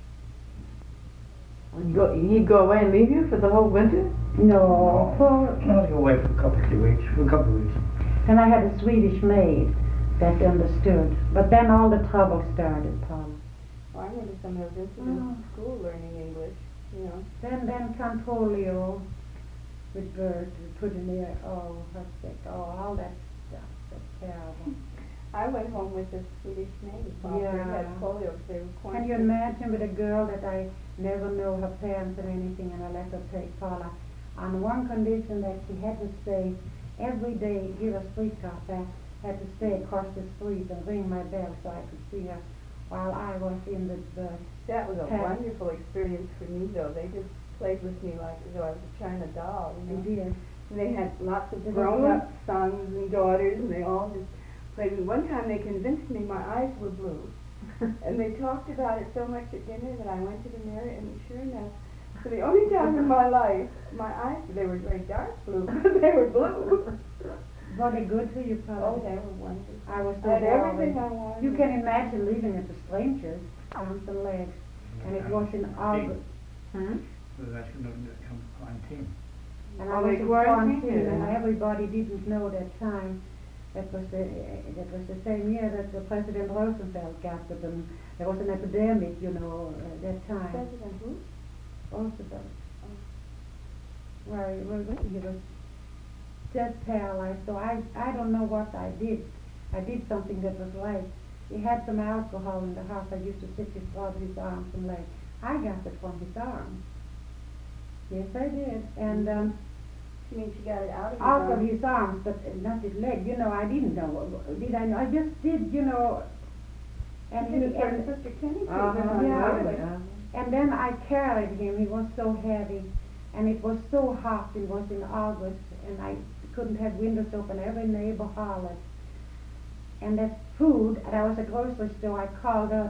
He'd go away and leave you for the whole winter? No, I'll go away for a couple of weeks. then I had a Swedish maid that understood. But then all the trouble started, Paula. Well, I remember some of those incidents in school learning English, you know. Then Controlio with Bert, put in there, all that stuff. That's terrible. I went home with a Swedish maid while Yeah. they had polio because they were Can quarantined. you imagine with a girl that I never know her parents or anything, and I let her take Paula on one condition that she had to stay every day, give a streetcar back, had to stay across the street and ring my bell so I could see her while I was in the bus. That was a Pat- wonderful experience for me, though. They just played with me like as though I was a China doll, you know. They did. And they had lots of They grown-up sons and daughters, and they all just played with me. One time they convinced me my eyes were blue. And they talked about it so much at dinner that I went to the mirror, and sure enough, for the only time in my life, my eyes, they were very dark blue, but they were blue. Were they good to you, Paula? Oh, they were wonderful. I was so I had bothered. everything I wanted. You can imagine leaving it to strangers, arms and legs, and it was in August. Hmm? So that's going to come quarantine. And Oh, I was they in quarantined quarantine, you, and huh? everybody didn't know that time. That was the same year that the President Roosevelt got it, and there was an epidemic, you know, that time. President who? Roosevelt. Well, he was just paralyzed, so I don't know what I did. I did something that was right. He had some alcohol in the house. I used to sit over his arms and legs. I got it from his arms. Yes, I did. And You mean she got it out of his out of arms? his arms, but not his leg. You know, I didn't know. Did I know? I just did, you know. And You he did and, Sister Kenny yeah. And then I carried him. He was so heavy, and it was so hot. It was in August, and I couldn't have windows open. Every neighbor hollered. And that food, and I was at a grocery store. I called up,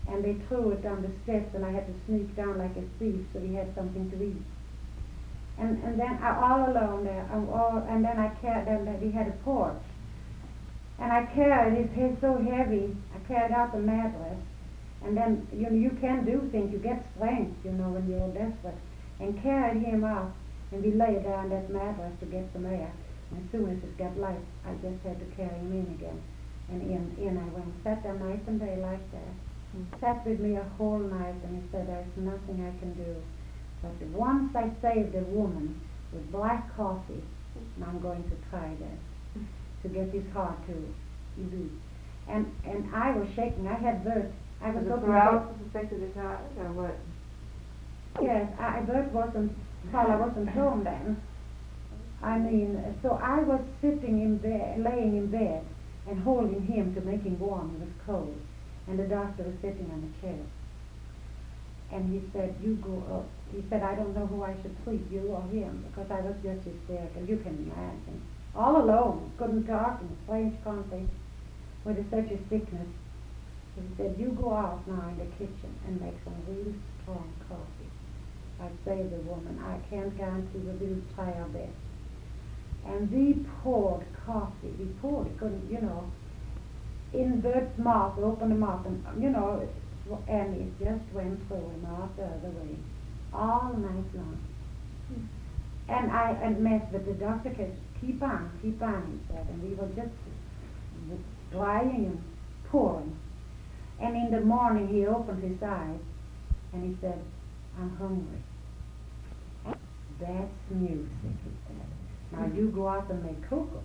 and they threw it down the steps, and I had to sneak down like a thief so he had something to eat. And then all alone there, and then I carried, and he had a porch. And I carried his head so heavy, I carried out the mattress. And then, you can do things, you get strength, when you're desperate. And carried him out, and we lay there on that mattress to get some air. And as soon as it got light, I just had to carry him in again. And in I went, sat there night and day like that. He sat with me a whole night, and he said, there's nothing I can do. But once I saved a woman with black coffee, and I'm going to try that, to get his heart to beat. And I was shaking. I had Bert. I was the looking paralysis affected his heart, or what? Yes, Bert wasn't, I wasn't home then. So I was sitting in bed, laying in bed, and holding him to make him warm. He was cold. And the doctor was sitting on a chair. And he said, you go up. He said, I don't know who I should treat, you or him, because I was just hysterical. You can imagine. All alone, couldn't talk in a strange country with such a sickness. So he said, you go out now in the kitchen and make some real strong coffee. I'd save the woman. I can't guarantee that we'll try our best. And we poured coffee. We poured it, couldn't, in Bert's mouth, opened the mouth, and, and it just went through him out the other way, all night long. And I messed with the doctor, keep on, he said, and we were just drying and pouring. And in the morning he opened his eyes, and he said, I'm hungry. That's music, he said. Now you go out and make cocoa.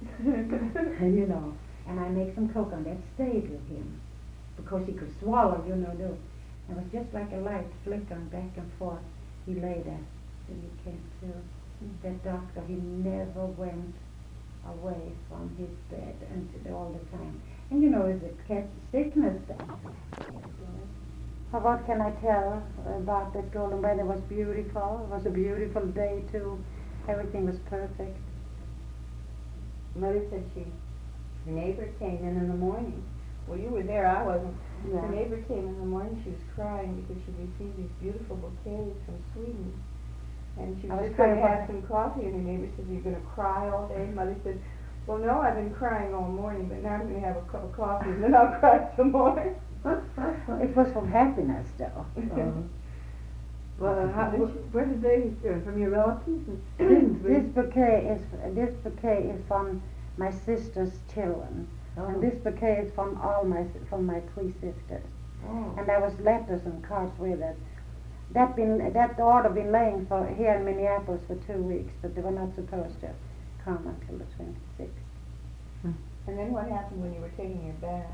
And I make some cocoa, and that stayed with him, because he could swallow, do it. It was just like a light flickering back and forth. He lay there, and he came to. That doctor, he never went away from his bed until all the time. And it's a cat sickness then. So what can I tell about that golden bed? It was beautiful. It was a beautiful day too. Everything was perfect. Mother said her neighbor came in the morning. Well, you were there, I wasn't. Yeah. Her neighbor came in the morning. She was crying because she received these beautiful bouquets from Sweden. And she was just going to have some coffee, and her neighbor said, you're going to cry all day? Mother said, well, no, I've been crying all morning, but now I'm going to have a cup of coffee, and then I'll cry some more. It was from happiness, though. Well, where did they from your relatives? This bouquet is from my sister's children, and this bouquet is from my 3 sisters. Oh. And there was letters and cards with it. That order been laying here in Minneapolis for 2 weeks, but they were not supposed to come until the 26th. And then what happened when you were taking your bath?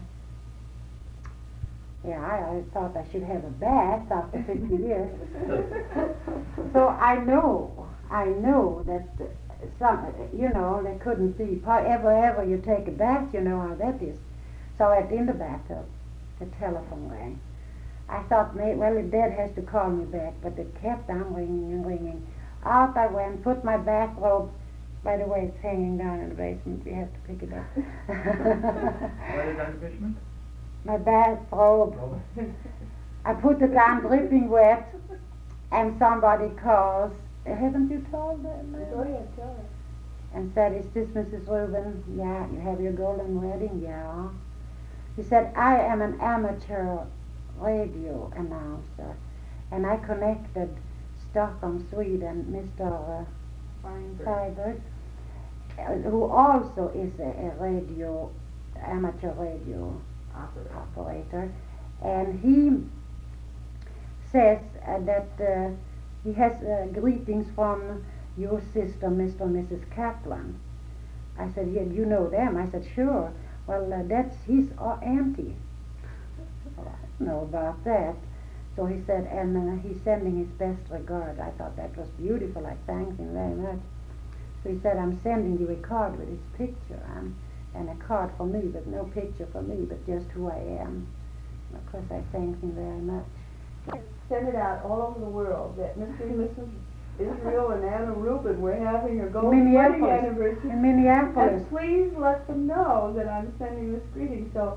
Yeah, I thought I should have a bath after 50 years. So I know that they couldn't see. Ever you take a bath, you know how that is. So in the bathtub, the telephone rang. I thought, the Dad has to call me back, but it kept on ringing and ringing. Out I went, put my bathrobe. By the way, it's hanging down in the basement. We have to pick it up. What is that in the basement? My bathrobe. I put it on dripping wet, and somebody calls. Haven't you told them? Go ahead, tell her. And said, is this Mrs. Rubin? Yeah. You have your golden wedding? Yeah. He said, I am an amateur radio announcer, and I connected Stockholm, Sweden, Mr. Freiberg, who also is a amateur radio operator, and he says that he has greetings from your sister, Mr. and Mrs. Kaplan. I said, yeah, you know them? I said, sure. Well, that's his auntie. Oh, I don't know about that. So he said, and he's sending his best regard. I thought that was beautiful. I thanked him very much. So he said, I'm sending you a card with his picture on, and a card for me, but no picture for me, but just who I am. And of course, I thanked him very much. Send it out all over the world that Mr. and Mrs. Israel and Anna Rubin were having a golden wedding anniversary. In Minneapolis. And please let them know that I'm sending this greeting. So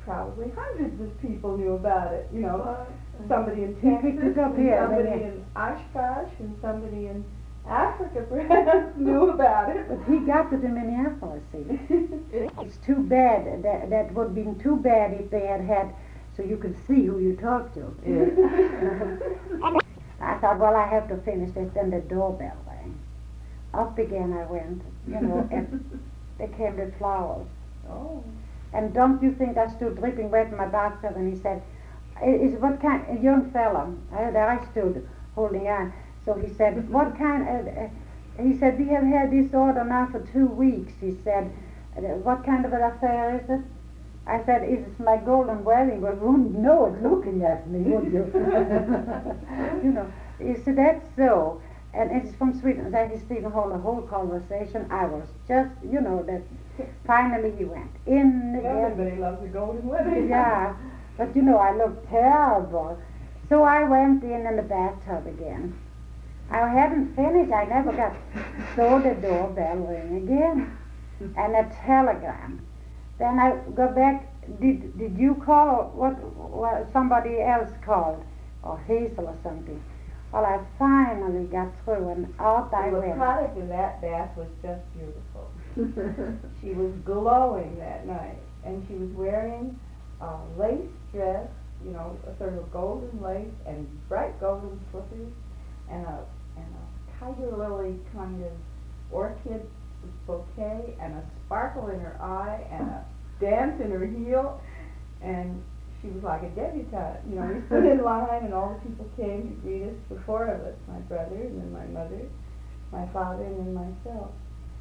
probably hundreds of people knew about it, you know. Somebody in He Texas, picked it up and here, somebody didn't he? in Oshkosh, and somebody in Africa perhaps knew about it. But he got it in Minneapolis, see. It's too bad. That would have been too bad if they had, so you could see who you talked to. I thought, well, I have to finish this. Then the doorbell rang. Up again I went, you know, and they came with flowers. Oh. And don't you think I stood dripping wet in my bathtub, and he said, is what kind, a young fella, there I stood holding on. So he said, what kind of, he said, we have had this order now for 2 weeks. He said, what kind of an affair is it? I said, it's my golden wedding, but you wouldn't know it looking at me, would you? You know, he said, that's so. And it's from Sweden. Then he stayed the whole conversation. I was just, you know, that finally he went in again. Everybody loves a golden wedding. Yeah, but you know, I looked terrible. So I went in the bathtub again. I hadn't finished. I never got. So the doorbell rang again, and a telegram. Then I go back. Did you call? Or what? Somebody else called, or Hazel or something. Well, I finally got through, and out I The went. product in that bath was just beautiful. She was glowing that night, and she was wearing a lace dress, you know, a sort of golden lace and bright golden slippers, and a tiger lily kind of orchid bouquet, and a sparkle in her eye, and a dance in her heel, and she was like a debutante. You know, we stood in line, and all the people came to greet us, the 4 of us, my brother, and then my mother, my father, and then myself.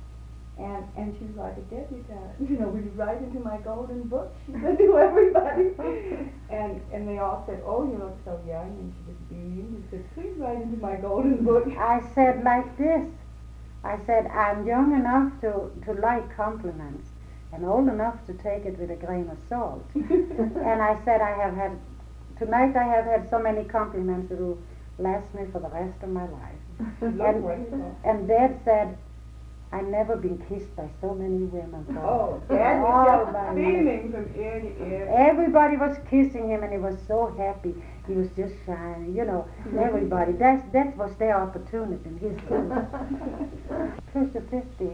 And she was like a debutante. You know, we write into my golden book, she said to everybody. And they all said, oh, you look so young, and she was beaming. She said, please write into my golden book. I said like this. I said, I'm young enough to like compliments, and old enough to take it with a grain of salt. And I said, tonight I have had so many compliments that will last me for the rest of my life. And Dad said, I've never been kissed by so many women. Oh, Dad was just beaming from ear to ear. Everybody was kissing him, and he was so happy. He was just shining, you know. Everybody, that was their opportunity, and his too. Close to 50.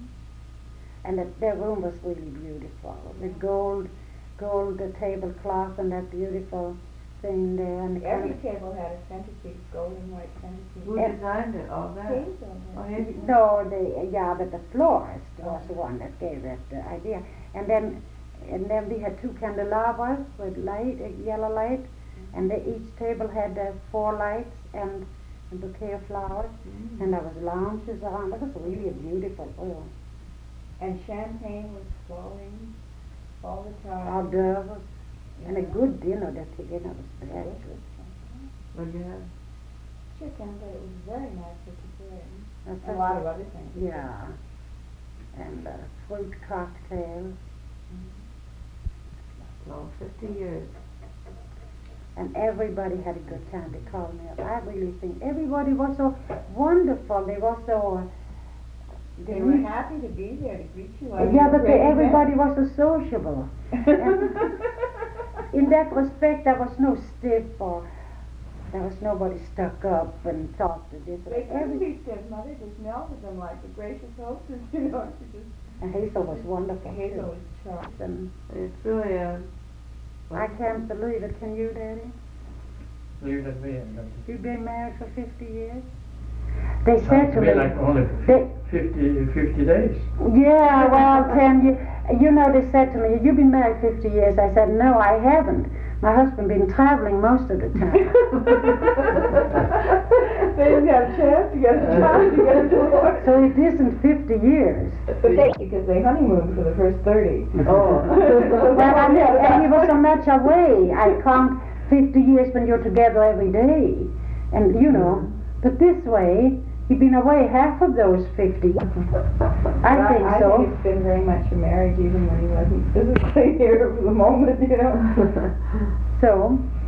And their room was really beautiful, with gold tablecloth and that beautiful thing there. And every table had a centerpiece, gold and white centerpiece. Who designed it? All that? No, but the florist was the one that gave that idea. And then we had 2 candelabras with light, yellow light, and each table had 4 lights and a bouquet of flowers, and there was lounges around. It was really a beautiful room. And champagne was flowing all the time. Hors d'oeuvres, and a good dinner. That dinner was very good. What did you have? Chicken, but it was very nice vegetarian. That's And a lot of other things. Yeah, and fruit cocktails. Well, 50 years. And everybody had a good time. They called me up. I really think everybody was so wonderful. They were so. They were happy to be there to greet you. Yeah, but everybody was so sociable. In that respect, there was no stiff, or there was nobody stuck up and talked to this. They couldn't be stiff. Mother just melted them like the gracious hostess, you know. And Hazel was wonderful. Hazel too. was charming. And It's really I can't believe it. Can you, Daddy? Leave that way. You've been married for 50 years? They said to me, like only 50 days. Yeah, well, 10 years. You know, they said to me, you've been married 50 years. I said, no, I haven't. My husband been traveling most of the time. They didn't have a chance to get a divorce. So it isn't 50 years. Because they honeymooned for the first 30. Oh. Well, and he was so much away. I count 50 years when you're together every day. And, you know, but this way, he'd been away half of those 50. I think so. I think it's been very much a marriage even when he wasn't physically here for the moment, you know. So,